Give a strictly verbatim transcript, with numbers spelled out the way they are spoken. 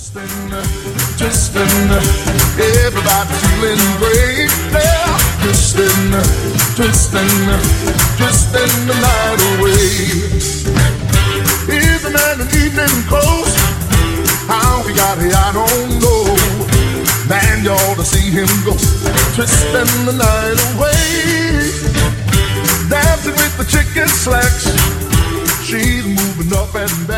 Twisting, everybody feeling great. Yeah, twisting, twisting, twisting the night away. Here's a man in evening clothes. How he got here, I don't know. Man, you ought to see him go, twisting the night away. Dancing with the chicken slacks. She's moving up and down.